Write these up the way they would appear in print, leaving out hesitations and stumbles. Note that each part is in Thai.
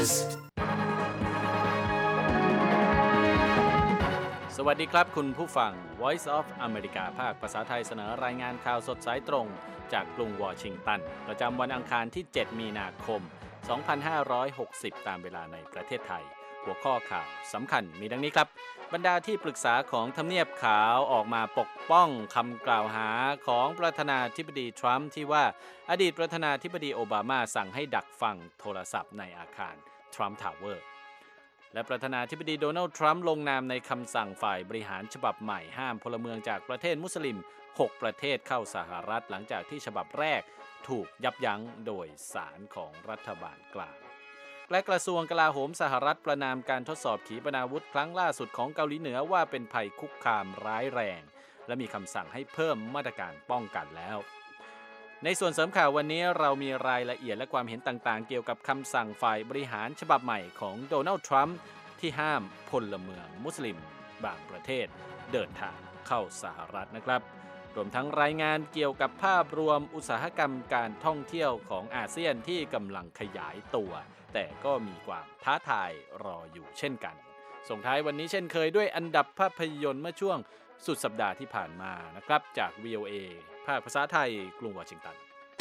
สวัสดีครับคุณผู้ฟัง Voice of America ภาคภาษาไทยเสนอรายงานข่าวสดสายตรงจากกรุงวอชิงตันประจำวันอังคารที่ 7 มีนาคม 2560 ตามเวลาในประเทศไทยหัวข้อข่าวสำคัญมีดังนี้ครับบรรดาที่ปรึกษาของทำเนียบขาวออกมาปกป้องคำกล่าวหาของประธานาธิบดีทรัมป์ที่ว่าอดีตประธานาธิบดีโอบามาสั่งให้ดักฟังโทรศัพท์ในอาคารทรัมป์ทาวเวอร์และประธานาธิบดีโดนัลด์ทรัมป์ลงนามในคำสั่งฝ่ายบริหารฉบับใหม่ห้ามพลเมืองจากประเทศมุสลิม6ประเทศเข้าสหรัฐหลังจากที่ฉบับแรกถูกยับยั้งโดยศาลของรัฐบาลกลางและกระทรวงกลาโหมสหรัฐประนามการทดสอบขีปนาวุธครั้งล่าสุดของเกาหลีเหนือว่าเป็นภัยคุกคามร้ายแรงและมีคำสั่งให้เพิ่มมาตรการป้องกันแล้วในส่วนเสริมข่าววันนี้เรามีรายละเอียดและความเห็นต่างๆเกี่ยวกับคำสั่งฝ่ายบริหารฉบับใหม่ของโดนัลด์ทรัมป์ที่ห้ามพลเมืองมุสลิมบางประเทศเดินทางเข้าสหรัฐนะครับรวมทั้งรายงานเกี่ยวกับภาพรวมอุตสาหกรรมการท่องเที่ยวของอาเซียนที่กำลังขยายตัวแต่ก็มีความท้าทายรออยู่เช่นกันส่งท้ายวันนี้เช่นเคยด้วยอันดับภาพยนตร์เมื่อช่วงสุดสัปดาห์ที่ผ่านมานะครับจาก VOA ภาคภาษาไทยกรุงวอชิงตัน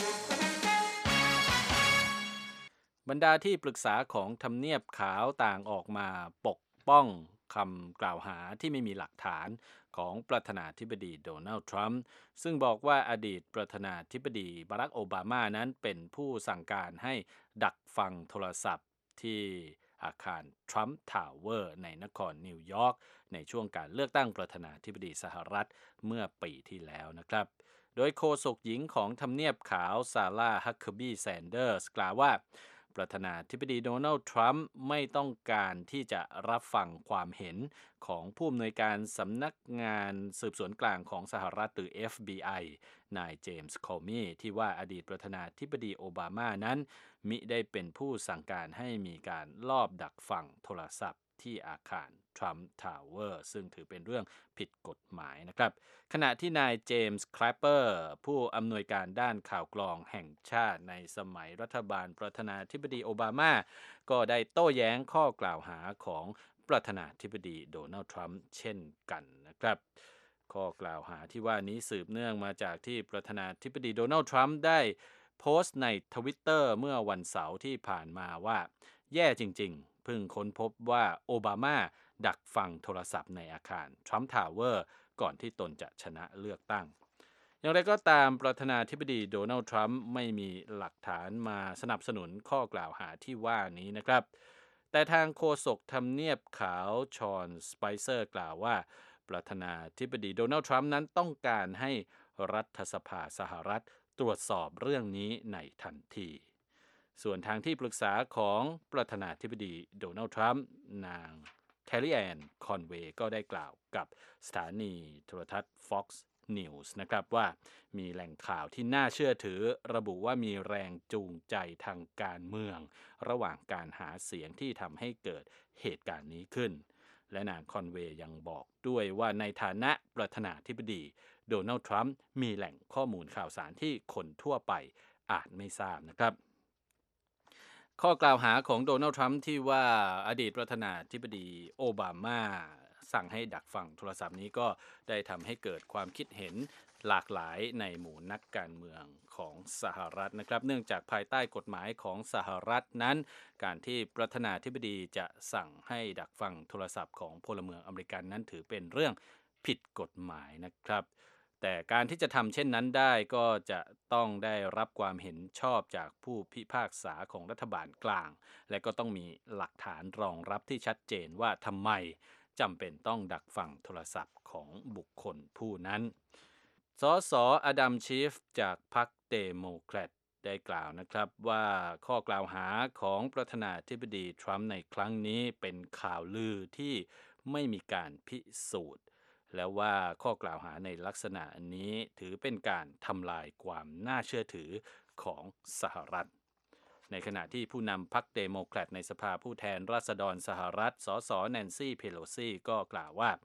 บรรดาที่ปรึกษาของทำเนียบขาวต่างออกมาปกป้องคำกล่าวหาที่ไม่มีหลักฐานของประธานาธิบดีโดนัลด์ทรัมป์ซึ่งบอกว่าอดีตประธานาธิบดีบารักโอบามานั้นเป็นผู้สั่งการให้ดักฟังโทรศัพท์ที่อาคารทรัมป์ทาวเวอร์ในนครนิวยอร์กในช่วงการเลือกตั้งประธานาธิบดีสหรัฐเมื่อปีที่แล้วนะครับโดยโฆษกหญิงของทำเนียบขาวซาร่าฮักเคอร์บี้แซนเดอร์สกล่าวว่าประธานาธิบดีโดนัลด์ทรัมป์ไม่ต้องการที่จะรับฟังความเห็นของผู้อำนวยการสำนักงานสืบสวนกลางของสหรัฐหรือ FBI นายเจมส์คอมีที่ว่าอดีตประธานาธิบดีโอบามานั้นมิได้เป็นผู้สั่งการให้มีการลอบดักฟังโทรศัพท์ที่อาคารทรัมป์ทาวเวอร์ซึ่งถือเป็นเรื่องผิดกฎหมายนะครับขณะที่นายเจมส์คลปเปอร์ผู้อำนวยการด้านข่าวกรองแห่งชาติในสมัยรัฐบาลประธานาธิบดีโอบามาก็ได้โต้แย้งข้อกล่าวหาของประธานาธิบดีโดนัลด์ทรัมป์เช่นกันนะครับข้อกล่าวหาที่ว่านี้สืบเนื่องมาจากที่ประธานาธิบดีโดนัลด์ทรัมป์ได้โพสต์ใน Twitter เมื่อวันเสาร์ที่ผ่านมาว่าแย่จริงๆเพิ่งค้นพบว่าโอบามาดักฟังโทรศัพท์ในอาคารทรัมป์ทาวเวอร์ก่อนที่ตนจะชนะเลือกตั้งอย่างไรก็ตามประธานาธิบดีโดนัลด์ทรัมป์ไม่มีหลักฐานมาสนับสนุนข้อกล่าวหาที่ว่านี้นะครับแต่ทางโฆษกทำเนียบขาวชอนสไปเซอร์กล่าวว่าประธานาธิบดีโดนัลด์ทรัมป์นั้นต้องการให้รัฐสภาสหรัฐตรวจสอบเรื่องนี้ในทันทีส่วนทางที่ปรึกษาของประธานาธิบดีโดนัลด์ทรัมป์นางแคลรี่แอนคอนเวย์ก็ได้กล่าวกับสถานีโทรทัศน์ Fox News นะครับว่ามีแหล่งข่าวที่น่าเชื่อถือระบุว่ามีแรงจูงใจทางการเมืองระหว่างการหาเสียงที่ทำให้เกิดเหตุการณ์นี้ขึ้นและนางคอนเวย์ยังบอกด้วยว่าในฐานะประธานาธิบดีโดนัลด์ทรัมป์มีแหล่งข้อมูลข่าวสารที่คนทั่วไปอาจไม่ทราบนะครับข้อกล่าวหาของโดนัลด์ทรัมป์ที่ว่าอดีตประธานาธิบดีโอบามาสั่งให้ดักฟังโทรศัพท์นี้ก็ได้ทำให้เกิดความคิดเห็นหลากหลายในหมู่นักการเมืองของสหรัฐนะครับเนื่องจากภายใต้กฎหมายของสหรัฐนั้นการที่ประธานาธิบดีจะสั่งให้ดักฟังโทรศัพท์ของพลเมืองอเมริกันนั้นถือเป็นเรื่องผิดกฎหมายนะครับแต่การที่จะทำเช่นนั้นได้ก็จะต้องได้รับความเห็นชอบจากผู้พิพากษาของรัฐบาลกลางและก็ต้องมีหลักฐานรองรับที่ชัดเจนว่าทำไมจำเป็นต้องดักฟังโทรศัพท์ของบุคคลผู้นั้นสสอดัมชีฟจากพรรคเดโมแครตได้กล่าวนะครับว่าข้อกล่าวหาของประธานาธิบดีทรัมป์ในครั้งนี้เป็นข่าวลือที่ไม่มีการพิสูจน์แล้วว่าข้อกล่าวหาในลักษณะนี้ถือเป็นการทำลายความน่าเชื่อถือของสหรัฐในขณะที่ผู้นำพรรคเดโมแครตในสภาผู้แทนราษฎรสหรัฐสสแนนซี่เพโลซีก็กล่าวว่า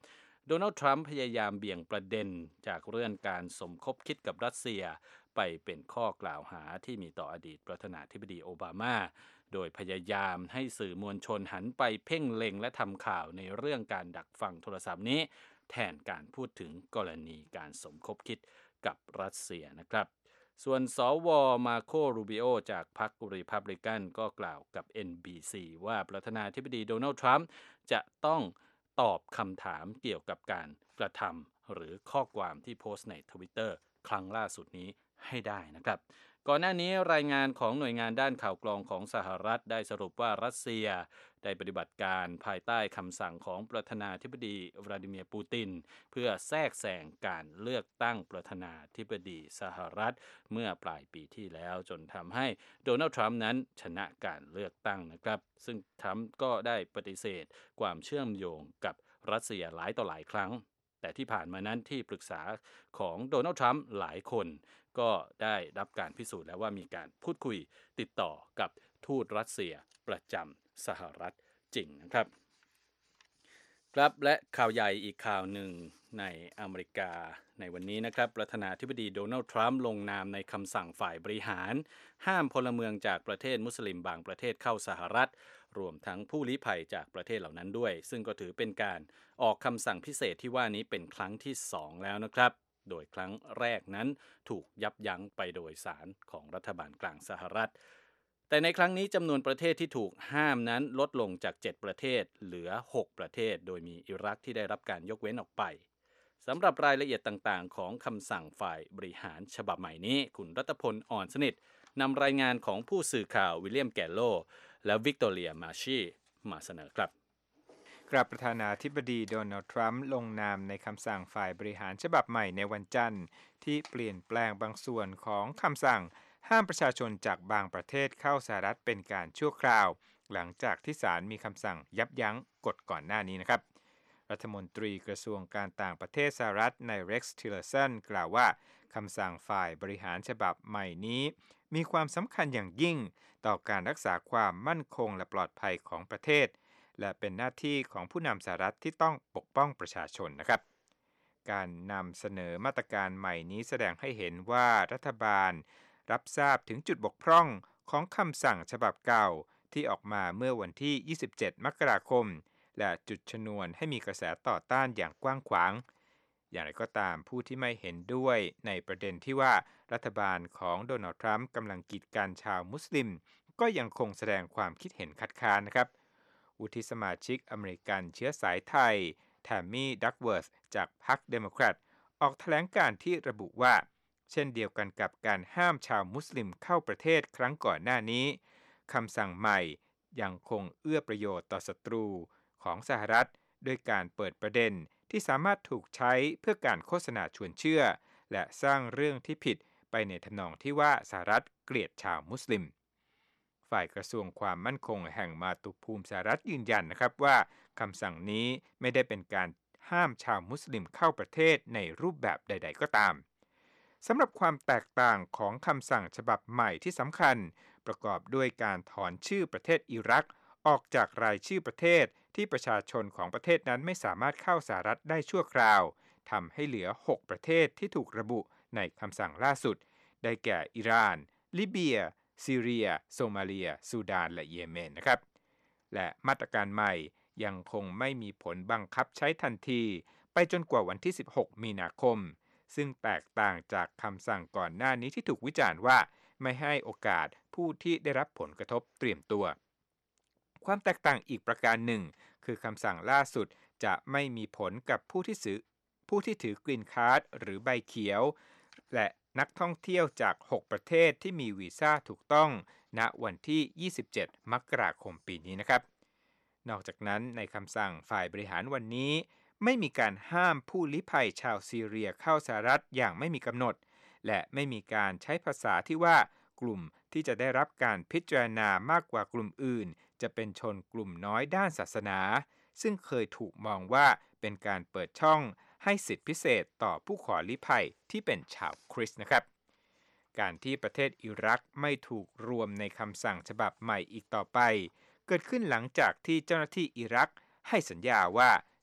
โดนัลด์ทรัมป์พยายามเบี่ยงประเด็นจากเรื่องการสมคบคิดกับรัสเซียไปเป็นข้อกล่าวหาที่มีต่ออดีตประธานาธิบดีโอบามาโดยพยายามให้สื่อมวลชนหันไปเพ่งเล็งและทำข่าวในเรื่องการดักฟังโทรศัพท์นี้แทนการพูดถึงกรณีการสมคบคิดกับรัสเซียนะครับส่วนสวมาโครูบิโอจากพรรครีพับลิกันก็กล่าวกับ NBC ว่าประธานาธิบดีโดนัลด์ทรัมป์จะต้องตอบคำถามเกี่ยวกับการกระทำหรือข้อความที่โพสต์ใน Twitter ครั้งล่าสุดนี้ให้ได้นะครับก่อนหน้านี้รายงานของหน่วยงานด้านข่าวกรองของสหรัฐได้สรุปว่ารัสเซียได้ปฏิบัติการภายใต้คำสั่งของประธานาธิบดีวลาดิเมียร์ปูตินเพื่อแทรกแซงการเลือกตั้งประธานาธิบดีสหรัฐเมื่อปลายปีที่แล้วจนทำให้โดนัลด์ทรัมป์นั้นชนะการเลือกตั้งนะครับซึ่งทรัมป์ก็ได้ปฏิเสธความเชื่อมโยงกับรัสเซียหลายต่อหลายครั้งแต่ที่ผ่านมานั้นที่ปรึกษาของโดนัลด์ทรัมป์หลายคนก็ได้รับการพิสูจน์แล้วว่ามีการพูดคุยติดต่อกับทูตรัสเซียประจำสหรัฐจริงนะครับครับและข่าวใหญ่อีกข่าวหนึ่งในอเมริกาในวันนี้นะครับประธานาธิบดีโดนัลด์ทรัมป์ลงนามในคำสั่งฝ่ายบริหารห้ามพลเมืองจากประเทศมุสลิมบางประเทศเข้าสหรัฐรวมทั้งผู้ลี้ภัยจากประเทศเหล่านั้นด้วยซึ่งก็ถือเป็นการออกคำสั่งพิเศษที่ว่านี้เป็นครั้งที่2แล้วนะครับโดยครั้งแรกนั้นถูกยับยั้งไปโดยศาลของรัฐบาลกลางสหรัฐแต่ในครั้งนี้จำนวนประเทศที่ถูกห้ามนั้นลดลงจาก7ประเทศเหลือ6ประเทศโดยมีอิรักที่ได้รับการยกเว้นออกไปสำหรับรายละเอียดต่างๆของคำสั่งฝ่ายบริหารฉบับใหม่นี้คุณรัตพลอ่อนสนิทนำรายงานของผู้สื่อข่าววิลเลียมแกลโลและวิกตอเรียมาชีมาเสนอครับประธานาธิบดีโดนัลด์ทรัมป์ลงนามในคำสั่งฝ่ายบริหารฉบับใหม่ในวันจันทร์ที่เปลี่ยนแปลงบางส่วนของคำสั่งห้ามประชาชนจากบางประเทศเข้าสหรัฐเป็นการชั่วคราวหลังจากที่ศาลมีคำสั่งยับยั้งกฎก่อนหน้านี้นะครับรัฐมนตรีกระทรวงการต่างประเทศสหรัฐนายเร็กซ์ทิลเลอร์สันกล่าวว่าคำสั่งฝ่ายบริหารฉบับใหม่นี้มีความสำคัญอย่างยิ่งต่อการรักษาความมั่นคงและปลอดภัยของประเทศและเป็นหน้าที่ของผู้นำสหรัฐที่ต้องปกป้องประชาชนนะครับการนำเสนอมาตรการใหม่นี้แสดงให้เห็นว่ารัฐบาลรับทราบถึงจุดบกพร่องของคำสั่งฉบับเก่าที่ออกมาเมื่อวันที่ 27 มกราคมและจุดชนวนให้มีกระแสต่อต้านอย่างกว้างขวางอย่างไรก็ตามผู้ที่ไม่เห็นด้วยในประเด็นที่ว่ารัฐบาลของโดนัลด์ทรัมป์กำลังกีดกันชาวมุสลิมก็ยังคงแสดงความคิดเห็นคัดค้านนะครับวุฒิสมาชิกอเมริกันเชื้อสายไทยแทมมี่ดักเวิร์ธจากพรรคเดโมแครตออกแถลงการณ์ที่ระบุว่าเช่นเดียวกันกับการห้ามชาวมุสลิมเข้าประเทศครั้งก่อนหน้านี้คำสั่งใหม่ยังคงเอื้อประโยชน์ต่อศัตรูของสหรัฐด้วยการเปิดประเด็นที่สามารถถูกใช้เพื่อการโฆษณาชวนเชื่อและสร้างเรื่องที่ผิดไปในทำนองที่ว่าสหรัฐเกลียดชาวมุสลิมฝ่ายกระทรวงความมั่นคงแห่งมาตุภูมิสหรัฐยืนยันนะครับว่าคำสั่งนี้ไม่ได้เป็นการห้ามชาวมุสลิมเข้าประเทศในรูปแบบใดๆก็ตามสำหรับความแตกต่างของคำสั่งฉบับใหม่ที่สำคัญประกอบด้วยการถอนชื่อประเทศอิรักออกจากรายชื่อประเทศที่ประชาชนของประเทศนั้นไม่สามารถเข้าสหรัฐได้ชั่วคราวทำให้เหลือ6ประเทศที่ถูกระบุในคำสั่งล่าสุดได้แก่อิหร่านลิเบียซีเรียโซมาเลียซูดานและเยเมนนะครับและมาตรการใหม่ยังคงไม่มีผลบังคับใช้ทันทีไปจนกว่าวันที่16มีนาคมซึ่งแตกต่างจากคำสั่งก่อนหน้านี้ที่ถูกวิจารณ์ว่าไม่ให้โอกาสผู้ที่ได้รับผลกระทบเตรียมตัวความแตกต่างอีกประการหนึ่งคือคำสั่งล่าสุดจะไม่มีผลกับผู้ที่ถือกรีนการ์ดหรือใบเขียวและนักท่องเที่ยวจาก6ประเทศที่มีวีซ่าถูกต้องณวันที่ 27 มกราคมปีนี้นะครับนอกจากนั้นในคำสั่งฝ่ายบริหารวันนี้ไม่มีการห้ามผู้ลี้ภัยชาวซีเรียเข้าสหรัฐอย่างไม่มีกำหนดและไม่มีการใช้ภาษาที่ว่ากลุ่มที่จะได้รับการพิจารณามากกว่ากลุ่มอื่นจะเป็นชนกลุ่มน้อยด้านศาสนาซึ่งเคยถูกมองว่าเป็นการเปิดช่องให้สิทธิพิเศษต่อผู้ขอลี้ภัยที่เป็นชาวคริสต์นะครับการที่ประเทศอิรักไม่ถูกรวมในคำสั่งฉบับใหม่อีกต่อไปเกิดขึ้นหลังจากที่เจ้าหน้าที่อิรักให้สัญญาว่า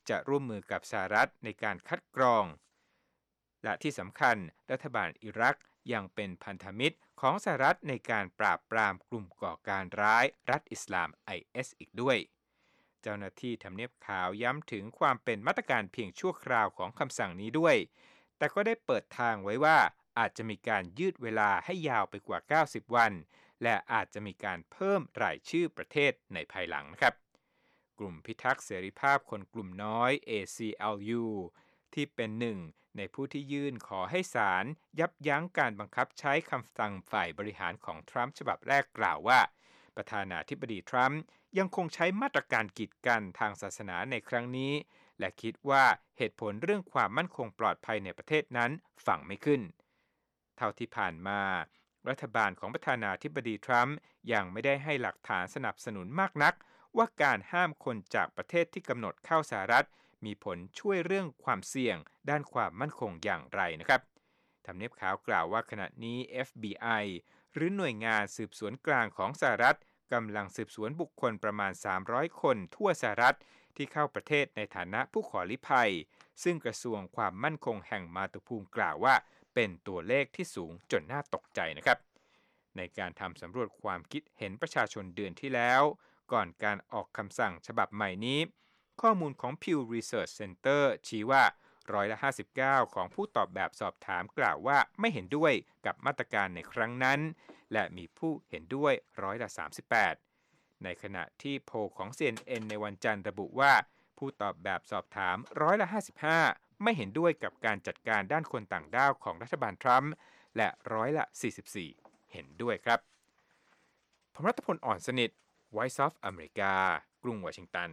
จะร่วมมือกับสหรัฐในการคัดกรองและที่สำคัญรัฐบาลอิรักยังเป็นพันธมิตรของสหรัฐในการปราบปรามกลุ่มก่อการร้ายรัฐอิสลาม IS อีกด้วยเจ้าหน้าที่ทำเนียบขาวย้ำถึงความเป็นมาตรการเพียงชั่วคราวของคำสั่งนี้ด้วยแต่ก็ได้เปิดทางไว้ว่าอาจจะมีการยืดเวลาให้ยาวไปกว่า90วันและอาจจะมีการเพิ่มรายชื่อประเทศในภายหลังนะครับกลุ่มพิทักษ์เสรีภาพคนกลุ่มน้อย ACLU ที่เป็นหนึ่งในผู้ที่ยื่นขอให้ศาลยับยั้งการบังคับใช้คำสั่งฝ่ายบริหารของทรัมป์ฉบับแรกกล่าวว่าประธานาธิบดีทรัมป์ยังคงใช้มาตรการกีดกันทางศาสนาในครั้งนี้และคิดว่าเหตุผลเรื่องความมั่นคงปลอดภัยในประเทศนั้นฟังไม่ขึ้นเท่าที่ผ่านมารัฐบาลของประธานาธิบดีทรัมป์ยังไม่ได้ให้หลักฐานสนับสนุนมากนักว่าการห้ามคนจากประเทศที่กำหนดเข้าสหรัฐมีผลช่วยเรื่องความเสี่ยงด้านความมั่นคงอย่างไรนะครับทำเนียบขาวกล่าวว่าขณะนี้ FBI หรือหน่วยงานสืบสวนกลางของสหรัฐกำลังสืบสวนบุคคลประมาณ300คนทั่วสหรัฐที่เข้าประเทศในฐานะผู้ขอลี้ภัยซึ่งกระทรวงความมั่นคงแห่งมาตุภูมิกล่าวว่าเป็นตัวเลขที่สูงจนน่าตกใจนะครับในการทำสำรวจความคิดเห็นประชาชนเดือนที่แล้วก่อนการออกคำสั่งฉบับใหม่นี้ข้อมูลของ Pew Research Center ชี้ว่า59%ของผู้ตอบแบบสอบถามกล่าวว่าไม่เห็นด้วยกับมาตรการในครั้งนั้นและมีผู้เห็นด้วย38%ในขณะที่โพลของ CNN ในวันจันทร์ระบุว่าผู้ตอบแบบสอบถาม55%ไม่เห็นด้วยกับการจัดการด้านคนต่างด้าวของรัฐบาลทรัมป์และ44%เห็นด้วยครับผมรัตพล อ่อนสนิท Voice of America กรุงวอชิงตัน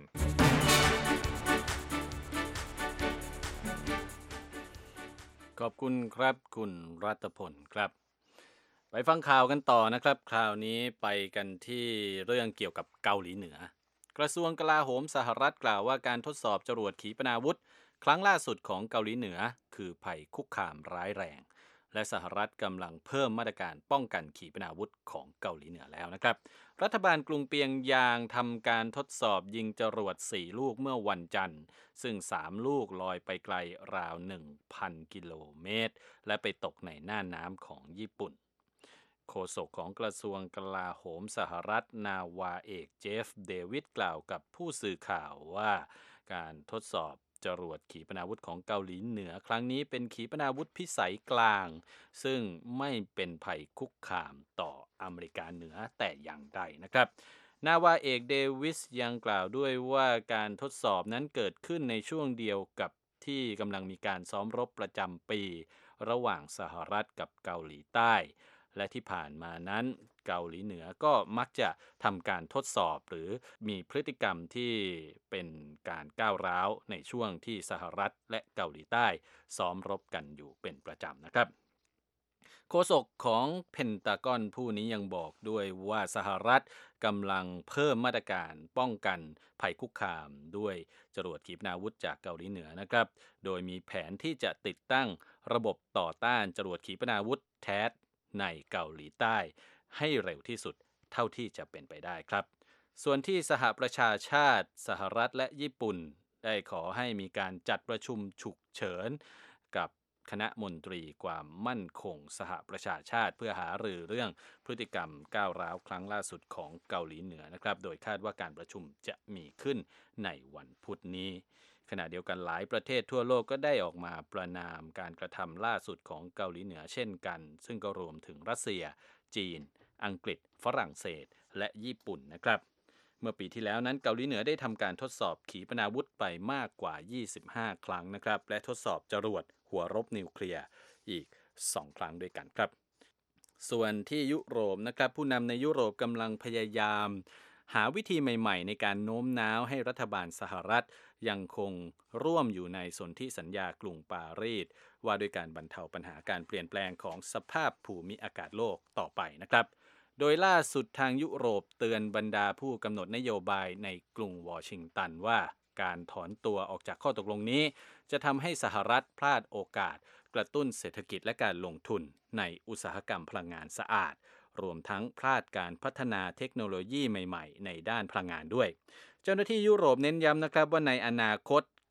ขอบคุณครับคุณรัตพลครับไปฟังข่าวกันต่อนะครับคราวนี้ไปกันที่เรื่องเกี่ยวกับเกาหลีเหนือกระทรวงกลาโหมสหรัฐกล่าวว่าการทดสอบจรวดขีปนาวุธครั้งล่าสุดของเกาหลีเหนือคือภัยคุกคามร้ายแรงและสหรัฐกำลังเพิ่มมาตรการป้องกันขีปนาวุธของเกาหลีเหนือแล้วนะครับรัฐบาลกรุงเปียงยางทำการทดสอบยิงจรวด4ลูกเมื่อวันจันทร์ซึ่ง3ลูกลอยไปไกลราว 1,000 กิโลเมตรและไปตกในน่านน้ำของญี่ปุ่นโฆษกของกระทรวงกลาโหมสหรัฐนาวาเอกเจฟเดวิดกล่าวกับผู้สื่อข่าวว่าการทดสอบจรวดขีปนาวุธของเกาหลีเหนือครั้งนี้เป็นขีปนาวุธพิสัยกลางซึ่งไม่เป็นภัยคุกคามต่ออเมริกาเหนือแต่อย่างใดนะครับนาวาเอกเดวิสยังกล่าวด้วยว่าการทดสอบนั้นเกิดขึ้นในช่วงเดียวกับที่กำลังมีการซ้อมรบประจำปีระหว่างสหรัฐกับเกาหลีใต้และที่ผ่านมานั้นเกาหลีเหนือก็มักจะทำการทดสอบหรือมีพฤติกรรมที่เป็นการก้าวร้าวในช่วงที่สหรัฐและเกาหลีใต้ซ้อมรบกันอยู่เป็นประจำนะครับโฆษกของเพนตากอนผู้นี้ยังบอกด้วยว่าสหรัฐกำลังเพิ่มมาตรการป้องกันภัยคุกคามด้วยจรวดขีปนาวุธจากเกาหลีเหนือนะครับโดยมีแผนที่จะติดตั้งระบบต่อต้านจรวดขีปนาวุธแทสในเกาหลีใต้ให้เร็วที่สุดเท่าที่จะเป็นไปได้ครับส่วนที่สหประชาชาติสหรัฐและญี่ปุ่นได้ขอให้มีการจัดประชุมฉุกเฉินกับคณะมนตรีความมั่นคงสหประชาชาติเพื่อหารือเรื่องพฤติกรรมก้าวร้าวครั้งล่าสุดของเกาหลีเหนือนะครับโดยคาดว่าการประชุมจะมีขึ้นในวันพุธนี้ขณะเดียวกันหลายประเทศทั่วโลกก็ได้ออกมาประณามการกระทำล่าสุดของเกาหลีเหนือเช่นกันซึ่งก็รวมถึงรัสเซียจีนอังกฤษฝรั่งเศสและญี่ปุ่นนะครับเมื่อปีที่แล้วนั้นเกาหลีเหนือได้ทำการทดสอบขีปนาวุธไปมากกว่า25ครั้งนะครับและทดสอบจรวดหัวรบนิวเคลียร์อีก2ครั้งด้วยกันครับส่วนที่ยุโรปนะครับผู้นำในยุโรปกำลังพยายามหาวิธีใหม่ๆในการโน้มน้าวให้รัฐบาลสหรัฐยังคงร่วมอยู่ในสนธิสัญญากรุงปารีสว่าด้วยการบรรเทาปัญหาการเปลี่ยนแปลงของสภาพภูมิอากาศโลกต่อไปนะครับโดยล่าสุดทางยุโรปเตือนบรรดาผู้กำหนดนโยบายในกรุงวอชิงตันว่าการถอนตัวออกจากข้อตกลงนี้จะทำให้สหรัฐพลาดโอกาสกระตุ้นเศรษฐกิจและการลงทุนในอุตสาหกรรมพลังงานสะอาดรวมทั้งพลาดการพัฒนาเทคโนโลยีใหม่ๆในด้านพลังงานด้วยเจ้าหน้าที่ยุโรปเน้นย้ำนะครับว่าในอนาคต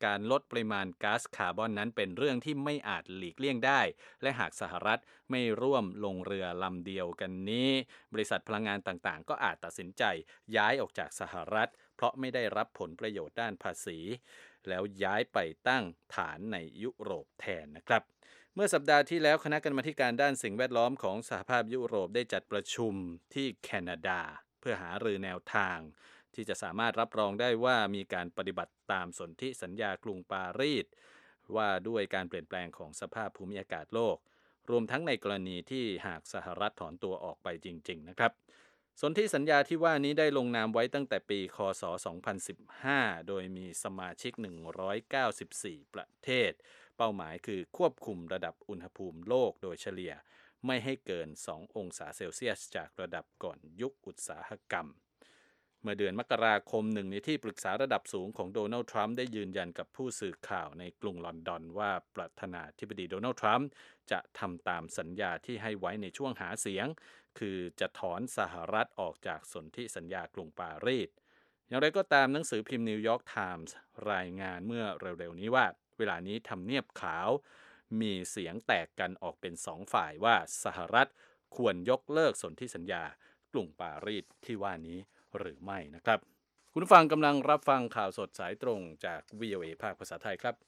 การลดปริมาณก๊าซคาร์บอนนั้นเป็นเรื่องที่ไม่อาจหลีกเลี่ยงได้และหากสหรัฐไม่ร่วมลงเรือลำเดียวกันนี้บริษัทพลังงานต่างๆก็อาจตัดสินใจย้ายออกจากสหรัฐเพราะไม่ได้รับผลประโยชน์ด้านภาษีแล้วย้ายไปตั้งฐานในยุโรปแทนนะครับเมื่อสัปดาห์ที่แล้วคณะกรรมาการด้านสิ่งแวดล้อมของสหภาพยุโรปได้จัดประชุมที่แคนาดาเพื่อหารือแนวทางที่จะสามารถรับรองได้ว่ามีการปฏิบัติตามสนธิสัญญากรุงปารีสว่าด้วยการเปลี่ยนแปลงของสภาพภูมิอากาศโลกรวมทั้งในกรณีที่หากสหรัฐถอนตัวออกไปจริงๆนะครับสนธิสัญญาที่ว่านี้ได้ลงนามไว้ตั้งแต่ปีคศ2015โดยมีสมาชิก194ประเทศเป้าหมายคือควบคุมระดับอุณหภูมิโลกโดยเฉลี่ยไม่ให้เกิน2องศาเซลเซียสจากระดับก่อนยุคอุตสาหกรรมเมื่อเดือนมกราคมหนึ่งในที่ปรึกษาระดับสูงของโดนัลด์ทรัมป์ได้ยืนยันกับผู้สื่อข่าวในกรุงลอนดอนว่าประธานาธิบดีโดนัลด์ทรัมป์จะทำตามสัญญาที่ให้ไว้ในช่วงหาเสียงคือจะถอนสหรัฐออกจากสนธิสัญญากรุงปารีสอย่างไรก็ตามหนังสือพิมพ์นิวยอร์กไทมส์รายงานเมื่อเร็วๆนี้ว่าเวลานี้ทำเนียบขาวมีเสียงแตกกันออกเป็นสองฝ่ายว่าสหรัฐควรยกเลิกสนธิสัญญากรุงปารีสที่ว่านี้หรือไม่นะครับคุณผู้ฟังกำลังรับฟังข่าวสดสายตรงจาก VOA ภาคภาษาไทยครับ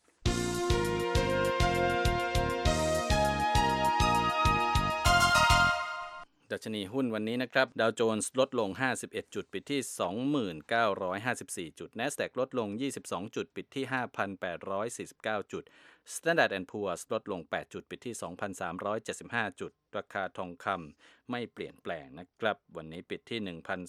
ดัชนีหุ้นวันนี้นะครับดาวโจนส์ลดลง51จุดปิดที่ 29,554 จุด NASDAQ ลดลง22จุดปิดที่ 5,849 จุด Standard & Poor's ลดลง8จุดปิดที่ 2,375 จุดราคาทองคำไม่เปลี่ยนแปลงนะครับวันนี้ปิดที่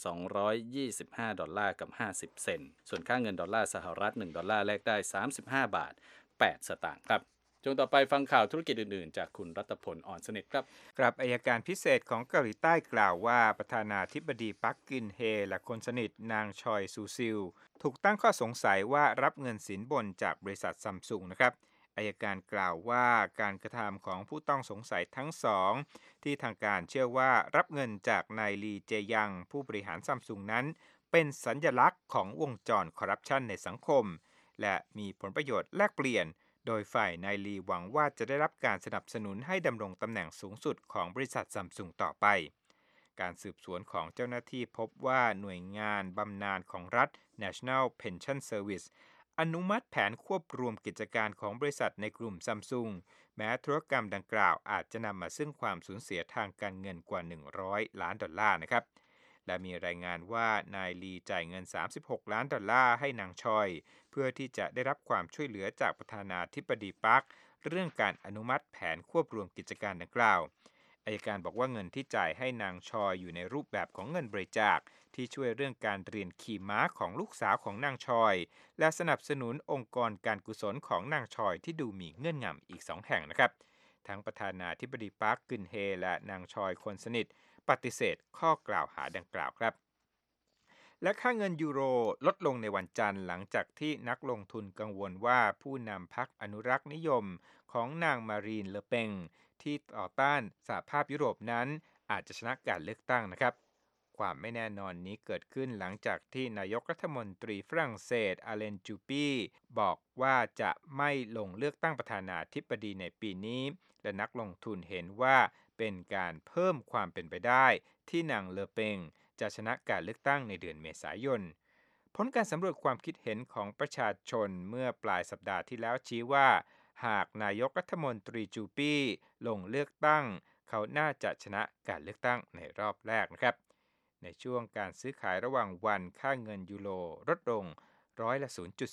1,225 ดอลลาร์กับ50เซนต์ส่วนค่าเงินดอลลาร์สหรัฐ1ดอลลาร์แลกได้35บาท8สตางค์ครับช่วงต่อไปฟังข่าวธุรกิจอื่นๆจากคุณรัตพล อ่อนสนิทครับครับอัยการพิเศษของเกาหลีใต้กล่าวว่าประธานาธิบดีปักกินเฮและคนสนิทนางชอยซูซิลถูกตั้งข้อสงสัยว่ารับเงินสินบนจากบริษัทซัมซุงนะครับอัยการกล่าวว่าการกระทำของผู้ต้องสงสัยทั้งสองที่ทางการเชื่อว่ารับเงินจากนายลีเจยังผู้บริหารซัมซุงนั้นเป็นสัญลักษณ์ของวงจรคอร์รัปชันในสังคมและมีผลประโยชน์แลกเปลี่ยนโดยฝ่ายนายลีหวังว่าจะได้รับการสนับสนุนให้ดำรงตำแหน่งสูงสุดของบริษัทซัมซุงต่อไปการสืบสวนของเจ้าหน้าที่พบว่าหน่วยงานบำนาญของรัฐ National Pension Service อนุมัติแผนควบรวมกิจการของบริษัทในกลุ่มซัมซุงแม้ธุรกรรมดังกล่าวอาจจะนำมาซึ่งความสูญเสียทางการเงินกว่า100ล้านดอลลาร์นะครับและมีรายงานว่านายลีจ่ายเงิน36ล้านดอลลาร์ให้นางชอยเพื่อที่จะได้รับความช่วยเหลือจากประธานาธิบดีปาร์คเรื่องการอนุมัติแผนควบรวมกิจการดังกล่าวอัยการบอกว่าเงินที่จ่ายให้นางชอยอยู่ในรูปแบบของเงินบริจาคที่ช่วยเรื่องการเรียนขี่ม้าของลูกสาวของนางชอยและสนับสนุนองค์กรการกุศลของนางชอยที่ดูมีเงื่อนงำอีก2แห่งนะครับทั้งประธานาธิบดีปาร์คกึนเฮและนางชอยคนสนิทปฏิเสธข้อกล่าวหาดังกล่าวครับและค่าเงินยูโรลดลงในวันจันทร์หลังจากที่นักลงทุนกังวลว่าผู้นำพรรคอนุรักษ์นิยมของนางมารีนเลอเปงที่ต่อต้านสหภาพยุโรปนั้นอาจจะชนะการเลือกตั้งนะครับความไม่แน่นอนนี้เกิดขึ้นหลังจากที่นายกรัฐมนตรีฝรั่งเศสอาเลนจูปีบอกว่าจะไม่ลงเลือกตั้งประธานาธิบดีในปีนี้และนักลงทุนเห็นว่าเป็นการเพิ่มความเป็นไปได้ที่นางเลอเปงจะชนะการเลือกตั้งในเดือนเมษายนผลการสำรวจความคิดเห็นของประชาชนเมื่อปลายสัปดาห์ที่แล้วชี้ว่าหากนายกรัฐมนตรีจูปี้ลงเลือกตั้งเขาน่าจะชนะการเลือกตั้งในรอบแรกนะครับในช่วงการซื้อขายระหว่างวันค่าเงินยูโรลดลงร้อยละ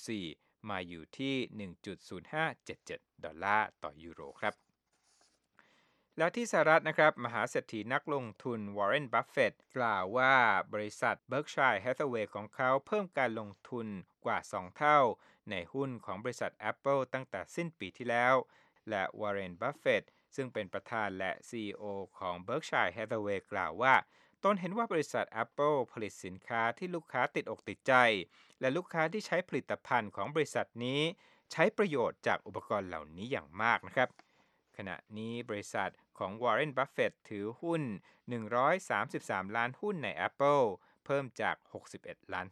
0.4 มาอยู่ที่ 1.0577 ดอลลาร์ต่อยูโรครับแล้วที่สหรัฐนะครับมหาเศรษฐีนักลงทุนวอร์เรน บัฟเฟตต์กล่าวว่าบริษัท Berkshire Hathaway ของเขาเพิ่มการลงทุนกว่า2เท่าในหุ้นของบริษัท Apple ตั้งแต่สิ้นปีที่แล้วและวอร์เรน บัฟเฟตต์ซึ่งเป็นประธานและ CEO ของ Berkshire Hathaway กล่าวว่าตนเห็นว่าบริษัท Apple ผลิตสินค้าที่ลูกค้าติดอกติดใจและลูกค้าที่ใช้ผลิตภัณฑ์ของบริษัทนี้ใช้ประโยชน์จากอุปกรณ์เหล่านี้อย่างมากนะครับขณะนี้บริษัทของวอร์เรน บัฟเฟตต์ถือหุ้น133ล้านหุ้นใน Apple เพิ่มจาก61ล้านหุ้น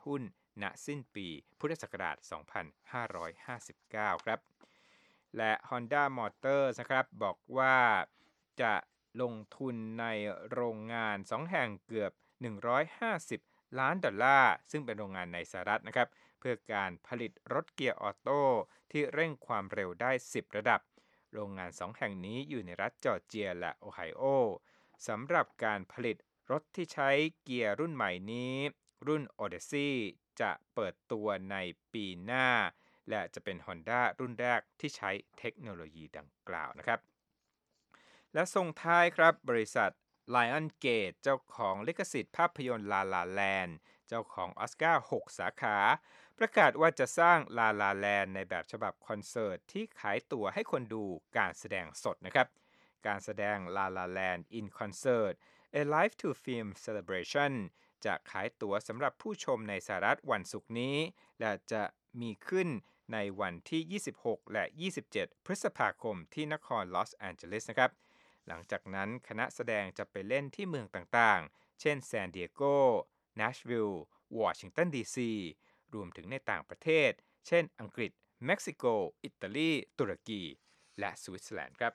ณสิ้นปีพุทธศักราช 2559 ครับและ Honda Motors นะครับบอกว่าจะลงทุนในโรงงาน2แห่งเกือบ$150 ล้านซึ่งเป็นโรงงานในสหรัฐนะครับเพื่อการผลิตรถเกียร์ออโต้ที่เร่งความเร็วได้10ระดับโรงงาน2แห่งนี้อยู่ในรัฐจอร์เจียและโอไฮโอสำหรับการผลิตรถที่ใช้เกียร์รุ่นใหม่นี้รุ่น Odyssey จะเปิดตัวในปีหน้าและจะเป็น Honda รุ่นแรกที่ใช้เทคโนโลยีดังกล่าวนะครับและส่งท้ายครับบริษัท Lionsgate เจ้าของลิขสิทธิ์ภาพยนตร์ La La Land เจ้าของออสการ์6สาขาประกาศว่าจะสร้าง La La Land ในแบบฉบับคอนเสิร์ตที่ขายตั๋วให้คนดูการแสดงสดนะครับการแสดง La La Land in Concert A Live to Film Celebration จะขายตั๋วสำหรับผู้ชมในสหรัฐวันศุกร์นี้และจะมีขึ้นในวันที่ 26 และ 27 พฤษภาคมที่นครลอสแอนเจลิสนะครับหลังจากนั้นคณะแสดงจะไปเล่นที่เมืองต่างๆเช่นซานดิเอโกนัชวิลล์วอชิงตันดีซีรวมถึงในต่างประเทศเช่นอังกฤษเม็กซิโกอิตาลีตุรกีและสวิตเซอร์แลนด์ครับ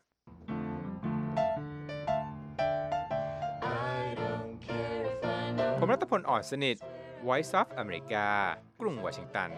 ผมรัตพล อ่อนสนิท Voice of America กรุงวอชิงตัน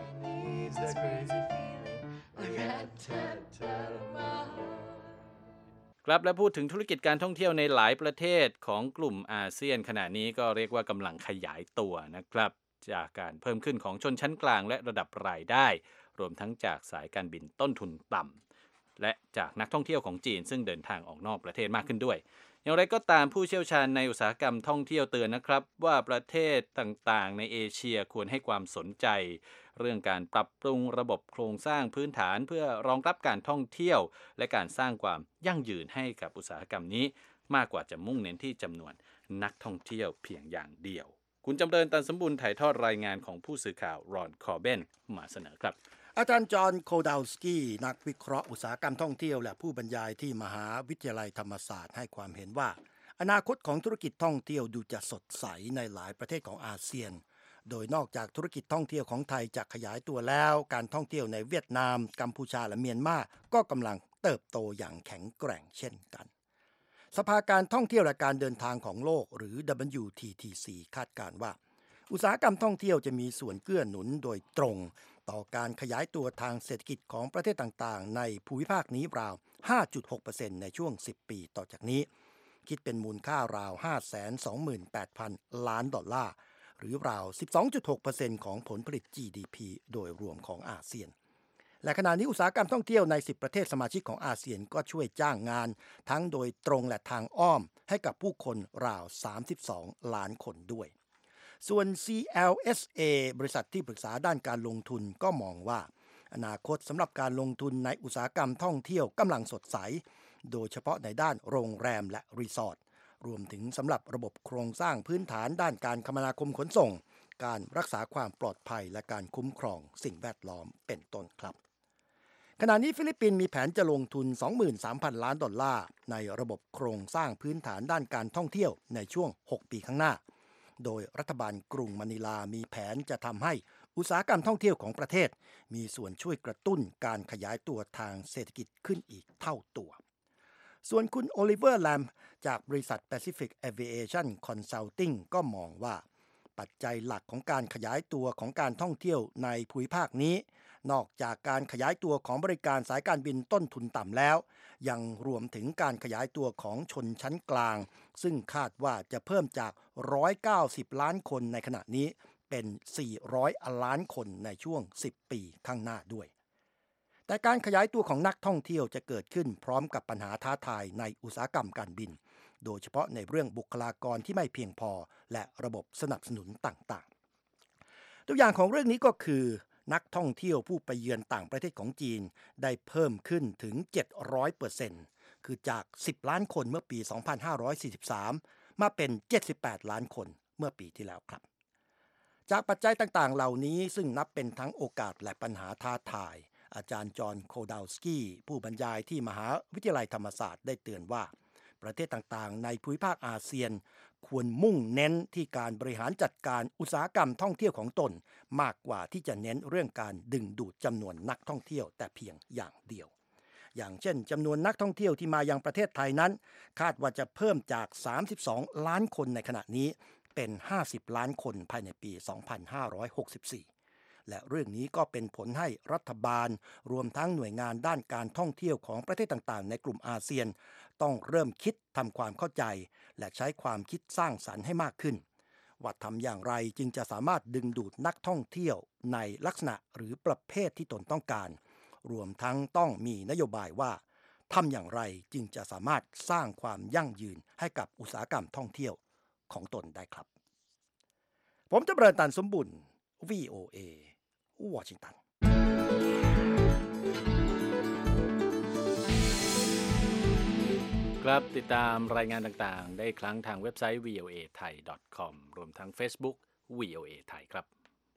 ครับและพูดถึงธุรกิจการท่องเที่ยวในหลายประเทศของกลุ่มอาเซียนขณะนี้ก็เรียกว่ากำลังขยายตัวนะครับจากการเพิ่มขึ้นของชนชั้นกลางและระดับรายได้รวมทั้งจากสายการบินต้นทุนต่ำและจากนักท่องเที่ยวของจีนซึ่งเดินทางออกนอกประเทศมากขึ้นด้วยอย่างไรก็ตามผู้เชี่ยวชาญในอุตสาหกรรมท่องเที่ยวเตือนนะครับว่าประเทศต่างๆในเอเชียควรให้ความสนใจเรื่องการปรับปรุงระบบโครงสร้างพื้นฐานเพื่อรองรับการท่องเที่ยวและการสร้างความยั่งยืนให้กับอุตสาหกรรมนี้มากกว่าจะมุ่งเน้นที่จำนวนนักท่องเที่ยวเพียงอย่างเดียวคุณจำเริญ ตันสมบูรณ์ถ่ายทอดรายงานของผู้สื่อข่าวรอนคอร์เบนมาเสนอครับอาจารย์จอห์นโคดาวสกี้นักวิเคราะห์อุตสาหกรรมท่องเที่ยวและผู้บรรยายที่มหาวิทยาลัยธรรมศาสตร์ให้ความเห็นว่าอนาคตของธุรกิจท่องเที่ยวดูจะสดใสในหลายประเทศของอาเซียนโดยนอกจากธุรกิจท่องเที่ยวของไทยจะขยายตัวแล้วการท่องเที่ยวในเวียดนามกัมพูชาและเมียนมาก็กำลังเติบโตอย่างแข็งแกร่งเช่นกันสภาการท่องเที่ยวและการเดินทางของโลกหรือ WTTC คาดการณ์ว่าอุตสาหกรรมท่องเที่ยวจะมีส่วนเกื้อหนุนโดยตรงต่อการขยายตัวทางเศรษฐกิจของประเทศต่างๆในภูมิภาคนี้ราว 5.6% ในช่วง 10 ปีต่อจากนี้คิดเป็นมูลค่าราว 528,000 ล้านดอลลาร์หรือราว 12.6% ของผลผลิต GDP โดยรวมของอาเซียนและขณะนี้อุตสาหกรรมท่องเที่ยวใน 10 ประเทศสมาชิกของอาเซียนก็ช่วยจ้างงานทั้งโดยตรงและทางอ้อมให้กับผู้คนราว 32 ล้านคนด้วยส่วน CLSA บริษัทที่ปรึกษาด้านการลงทุนก็มองว่าอนาคตสำหรับการลงทุนในอุตสาหกรรมท่องเที่ยวกำลังสดใสโดยเฉพาะในด้านโรงแรมและรีสอร์ทรวมถึงสำหรับระบบโครงสร้างพื้นฐานด้านการคมนาคมขนส่งการรักษาความปลอดภัยและการคุ้มครองสิ่งแวดล้อมเป็นต้นครับขณะนี้ฟิลิปปินส์มีแผนจะลงทุน 23,000 ล้านดอลลาร์ในระบบโครงสร้างพื้นฐานด้านการท่องเที่ยวในช่วง 6 ปีข้างหน้าโดยรัฐบาลกรุงมะนิลามีแผนจะทำให้อุตสาหกรรมท่องเที่ยวของประเทศมีส่วนช่วยกระตุ้นการขยายตัวทางเศรษฐกิจขึ้นอีกเท่าตัวส่วนคุณโอลิเวอร์แลมจากบริษัท Pacific Aviation Consulting ก็มองว่าปัจจัยหลักของการขยายตัวของการท่องเที่ยวในภูมิภาคนี้นอกจากการขยายตัวของบริการสายการบินต้นทุนต่ำแล้วยังรวมถึงการขยายตัวของชนชั้นกลางซึ่งคาดว่าจะเพิ่มจาก190ล้านคนในขณะนี้เป็น400ล้านคนในช่วง10ปีข้างหน้าด้วยแต่การขยายตัวของนักท่องเที่ยวจะเกิดขึ้นพร้อมกับปัญหาท้าทายในอุตสาหกรรมการบินโดยเฉพาะในเรื่องบุคลากรที่ไม่เพียงพอและระบบสนับสนุนต่างๆตัวอย่างของเรื่องนี้ก็คือนักท่องเที่ยวผู้ไปเยือนต่างประเทศของจีนได้เพิ่มขึ้นถึง 700%คือจาก10ล้านคนเมื่อปี 2543 มาเป็น78ล้านคนเมื่อปีที่แล้วครับจากปัจจัยต่างๆเหล่านี้ซึ่งนับเป็นทั้งโอกาสและปัญหาท้าทายอาจารย์จอห์นโคดาวสกี้ผู้บรรยายที่มหาวิทยาลัยธรรมศาสตร์ได้เตือนว่าประเทศต่างๆในภูมิภาคอาเซียนควรมุ่งเน้นที่การบริหารจัดการอุตสาหกรรมท่องเที่ยวของตนมากกว่าที่จะเน้นเรื่องการดึงดูดจำนวนนักท่องเที่ยวแต่เพียงอย่างเดียวอย่างเช่นจำนวนนักท่องเที่ยวที่มายังประเทศไทยนั้นคาดว่าจะเพิ่มจาก32ล้านคนในขณะนี้เป็น50ล้านคนภายในปี2564และเรื่องนี้ก็เป็นผลให้รัฐบาลรวมทั้งหน่วยงานด้านการท่องเที่ยวของประเทศต่างๆในกลุ่มอาเซียนต้องเริ่มคิดทำความเข้าใจและใช้ความคิดสร้างสรรค์ให้มากขึ้นว่าทำอย่างไรจึงจะสามารถดึงดูดนักท่องเที่ยวในลักษณะหรือประเภทที่ตนต้องการรวมทั้งต้องมีนโยบายว่าทำอย่างไรจึงจะสามารถสร้างความยั่งยืนให้กับอุตสาหกรรมท่องเที่ยวของตนได้ครับผมจำเริญตันสมบุญ VOA วอชิงตันครับติดตามรายงานต่างๆได้ครั้งทางเว็บไซต์ voathai.com รวมทั้ง Facebook VOA ไทยครับ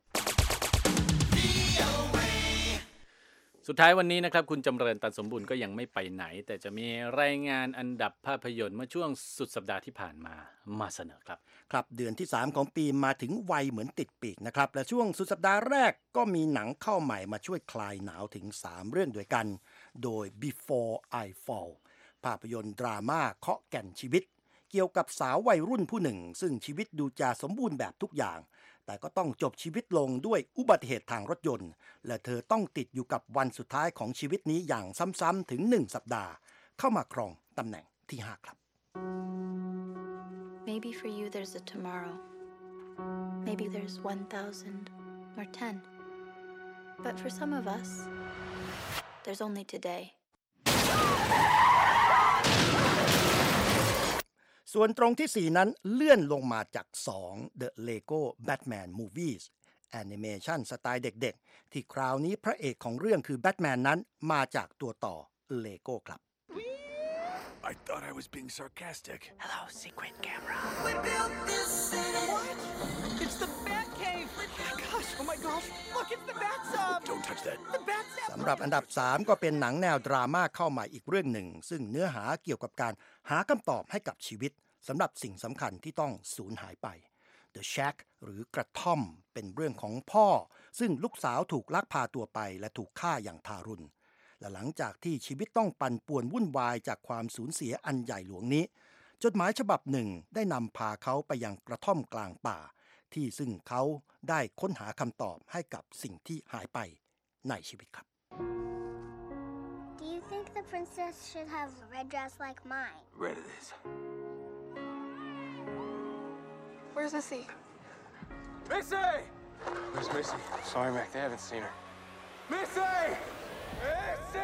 สุดท้ายวันนี้นะครับคุณจำเริญตันสมบูรณ์ก็ยังไม่ไปไหนแต่จะมีรายงานอันดับภาพยนตร์เมื่อช่วงสุดสัปดาห์ที่ผ่านมาเสนอครับครับเดือนที่3ของปีมาถึงไวเหมือนติดปีกนะครับและช่วงสุดสัปดาห์แรกก็มีหนังเข้าใหม่มาช่วยคลายหนาวถึง3เรื่องด้วยกันโดย Before I Fall ภาพยนตร์ดราม่าเคาะแก่นชีวิตเกี่ยวกับสาววัยรุ่นผู้หนึ่งซึ่งชีวิตดูจะสมบูรณ์แบบทุกอย่างแต่ก็ต้องจบชีวิตลงด้วยอุบัติเหตุทางรถยนต์และเธอต้องติดอยู่กับวันสุดท้ายของชีวิตนี้อย่างซ้ำๆถึง1สัปดาห์เข้ามาครองตำแหน่งที่5ครับ Maybe for you there's a tomorrow. Maybe there's 1,000 or 10. But for some of us, there's only today. ส่วนตรงที่4นั้นเลื่อนลงมาจาก2 The Lego Batman Movies แอนิเมชันสไตล์เด็กๆที่คราวนี้พระเอกของเรื่องคือแบทแมนนั้นมาจากตัวต่อ Lego ครับ I thought I was being sarcastic. Hello, secret camera. We built this city. What? It's the Batcave. Oh my gosh. Look, it's the Bat-Sub. Don't touch that. The Bat-Sub. สำหรับอันดับ3ก็เป็นหนังแนวดราม่าเข้ามาอีกเรื่องหนึ่งซึ่งเนื้อหาเกี่ยวกับการหาคำตอบให้กับชีวิตสำหรับสิ่งสำคัญที่ต้องสูญหายไป The Shack หรือกระท่อมเป็นเรื่องของพ่อซึ่งลูกสาวถูกลักพาตัวไปและถูกฆ่าอย่างทารุณและหลังจากที่ชีวิตต้องปั่นป่วนวุ่นวายจากความสูญเสียอันใหญ่หลวงนี้จดหมายฉบับหนึ่งได้นำพาเขาไปยังกระท่อมกลางป่าที่ซึ่งเขาได้ค้นหาคำตอบให้กับสิ่งที่หายไปในชีวิตครับ Do you think the princess should have a red dress like mine? Red it is. Where's Missy? Missy! Where's Missy? Sorry, Mac, they haven't seen her. Missy! Missy!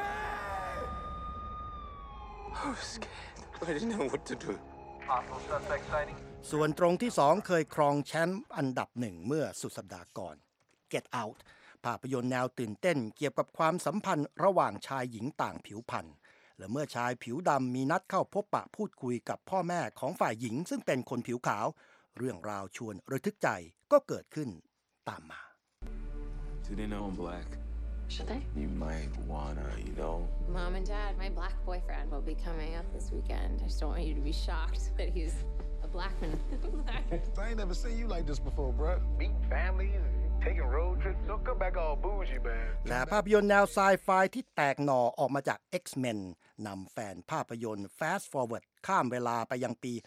I was scared. I didn't know what to do. Possible suspect sighting. ส่วนตรงที่2เคยครองแชมป์อันดับ1เมื่อสุดสัปดาห์ก่อน Get Out ภาพยนตร์แนวตื่นเต้นเกี่ยวกับความสัมพันธ์ระหว่างชายหญิงต่างผิวพรรณและเมื่อชายผิวดำมีนัดเข้าพบปะพูดคุยกับพ่อแม่ของฝ่ายหญิงซึ่งเป็นคนผิวขาวเรื่องราวชวนระทึกใจก็เกิดขึ้นตามมา Do they know I'm black? Should they? You might wanna, Mom and Dad, my black boyfriend will be coming up this weekend. I just don't want you to be shocked that he's a black man. I ain't never seen you like this before, bro. Meeting families, taking road trips. Don't come back all bougie, man. และภาพยนตร์แนวไซไฟที่แตกหน่อออกมาจาก X-Men นำแฟนภาพยนตร์ Fast Forward ข้ามเวลาไปยังปี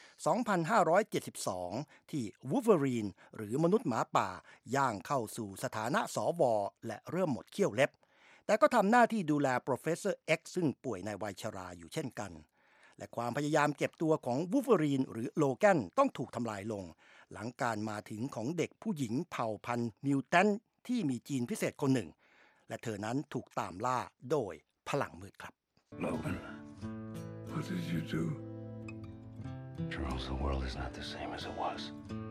2572 ที่ Wolverine หรือมนุษย์หมาป่าย่างเข้าสู่สถานะสวและเริ่มหมดเขี้ยวเล็บแต่ก็ทำหน้าที่ดูแล Professor X ซึ่งป่วยในวัยชราอยู่เช่นกันและความพยายามเก็บตัวของ Wolverine หรือ Logan ต้องถูกทำลายลงหลังการมาถึงของเด็กผู้หญิงเผ่าพันธุ์มิวแทนต์ที่มีจีนพิเศษคนหนึ่งและเธอนั้นถูกตามล่าโดยพลังมืดครับ Logan, what did you do? Charles, the world is not the same as it was.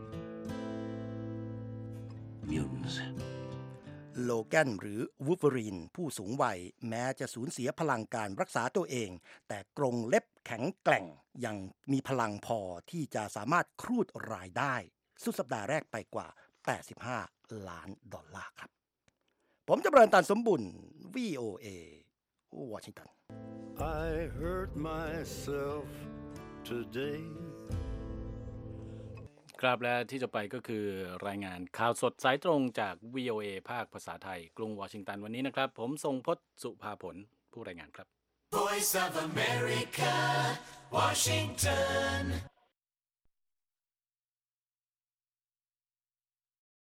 Mutants. โลแกนหรือวูล์ฟเวอรีนผู้สูงวัยแม้จะสูญเสียพลังการรักษาตัวเองแต่กรงเล็บแข็งแกร่งยังมีพลังพอที่จะสามารถครูดรายได้สุดสัปดาห์แรกไปกว่า$85 ล้านครับผมจำเริญตันสมบุญ VOA วอชิงตัน I hurt myself today ครับและที่จะไปก็คือรายงานข่าวสดสายตรงจาก VOA ภาคภาษาไทยกรุงวอชิงตันวันนี้นะครับผมทรงพจน์สุภาผลผู้รายงานครับ Voice of America, Washington